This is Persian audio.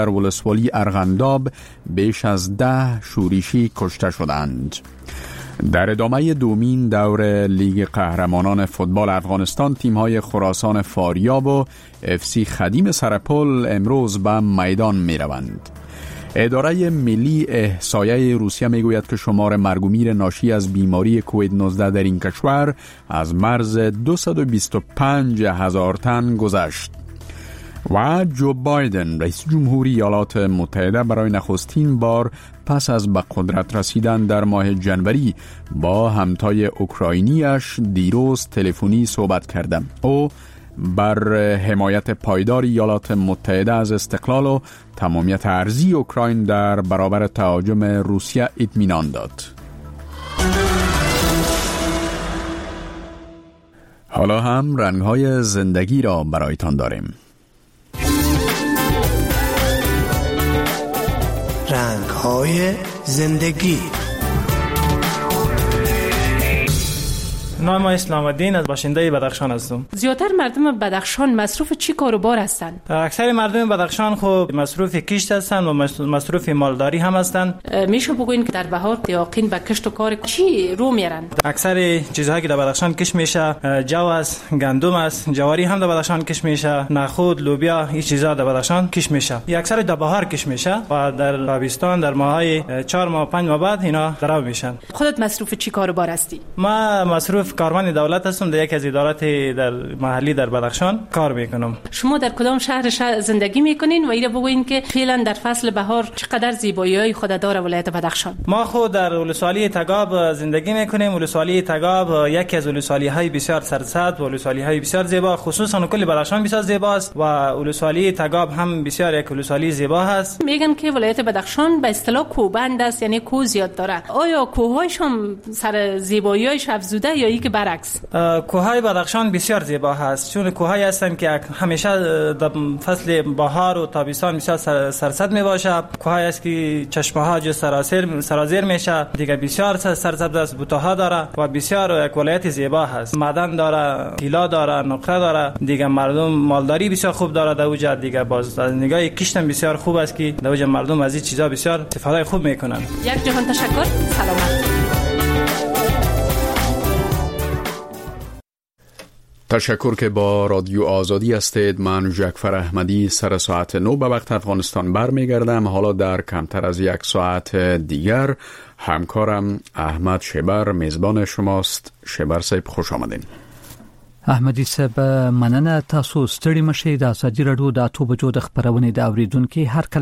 در ولسوالی ارغنداب بیش از 10 شورشی کشته شدند. در ادامه دومین دور لیگ قهرمانان فوتبال افغانستان، تیم‌های خراسان فاریاب و FC خدیم سرپل امروز به میدان می‌روند. اداره ملی احصایه روسیه میگوید که شمار مرگ و میر ناشی از بیماری کووید 19 در این کشور از مرز 225,000 تن گذشت. و جو بایدن رئیس جمهوری ایالات متحده برای نخستین بار پس از به قدرت رسیدن در ماه جنوری با همتای اوکراینیش دیروز تلفنی صحبت کرد. او بر حمایت پایدار ایالات متحده از استقلال و تمامیت ارضی اوکراین در برابر تهاجم روسیه اطمینان داد. حالا هم رنگ‌های زندگی را برایتان داریم. رنگ‌های زندگی. نام اسلام الدین، از باشنده بدخشان هستم. زیاتر مردم بدخشان مصروف چی کار و بار هستند؟ اکثر مردم بدخشان خب مصروف کشت هستند و مصروف مالداری هم هستند. میشه بگوین که در بهار یقین به کشت و کار چی رو میرند؟ اکثر چیزهایی که در بدخشان کش میشه جو است، گندم است، جواری هم در بدخشان کش میشه، نخود، لوبیا، این چیزا در بدخشان کش میشه. اکثر در بهار کش میشه و در تابستان در ماهای 4 ماه 5 ماه بعد اینا درو میشن. خودت مصروف چی کار و بار هستی؟ ما مصروف کارمند دولت هستم، در یک از ادارات در محلی در بدخشان کار میکنم. شما در کدام شهر زندگی میکنین و ایره بگوین که فعلا در فصل بهار چقدر زیبایی‌های خود داره ولایت بدخشان؟ ما خود در ولسوالی تگاب زندگی میکنیم. ولسوالی تگاب یکی از ولسوالی‌های بسیار سرسبز و ولسوالی‌های بسیار زیبا، خصوصا کل بدخشان بسیار زیباست و ولسوالی تگاب هم بسیار یک ولسوالی زیبا هست. میگن که ولایت بدخشان به اصطلاح کوهبند است، یعنی کوه زیاد داره. آیا کوه‌هاش هم سر زیبایی‌هاش افزوده یا اینکه برعکس؟ کوههای بدخشان بسیار زیبا هست، چون کوههایی هستند که همیشه در فصل بهار و تابستان بسیار سرسبز میباشه. کوههایی است که چشمه‌ها جو سرازیر میشه، دیگه بسیار سرسبز است، بوته‌ها داره و بسیار یک ولایت زیبا هست. معدن داره، طلا داره، نقره داره، دیگه مردم مالداری بسیار خوب داره در اوج، دیگه باز از نگاه کشتم بسیار خوب است که در اوج مردم از این چیزا بسیار استفاده خوب میکنن. یک جهان تشکر، سلامت. تشکر که با رادیو آزادی هستید. من جعفر احمدی سر ساعت 9 به وقت افغانستان برمیگردم. حالا در کمتر از 1 ساعت دیگر همکارم احمد شبر میزبان شماست. شبر صاحب خوش آمدین. احمدی صاحب مننه. تاسو ستړي مشئ. د ازادي رادیو د 8 بجو د خبرونې د اوریدونکو هر کله